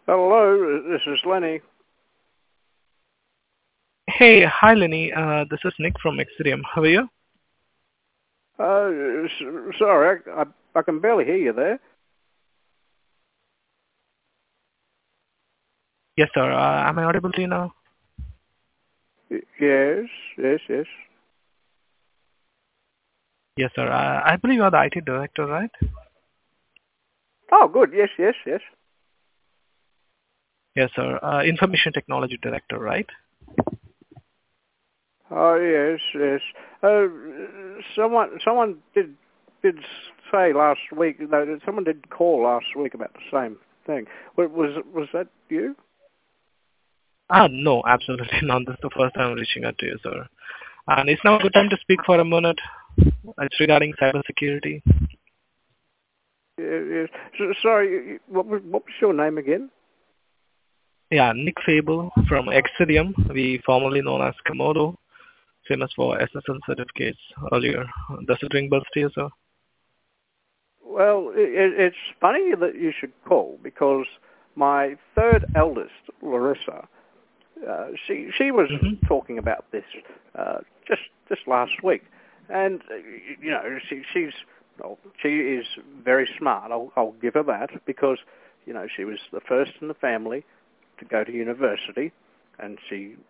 Hello, this is Lenny. Hey, hi Lenny. This is Nick from Exidium. How are you? Sorry, I can barely hear you there. Yes, sir. Am I audible to you now? Yes, yes, yes. Yes, sir. I believe you're the IT director, right? Oh, good. Yes, yes, yes. Yes, sir. Information technology director, right? Oh, yes, yes. Someone did say last week. No, someone did call last week about the same thing. Was that you? No, absolutely not. This is the first time I'm reaching out to you, sir. And it's now a good time to speak for a minute. It's regarding cybersecurity. Yes. Sorry. What was your name again? Yeah, Nick Fable from Exidium. We formerly known as Komodo, famous for SSL certificates earlier. Does it ring bells to you, sir? Well, it's funny that you should call because my third eldest, Larissa, she was Mm-hmm. talking about this uh, just last week, and she's well, she is very smart. I'll give her that because she was the first in the family to go to university, and she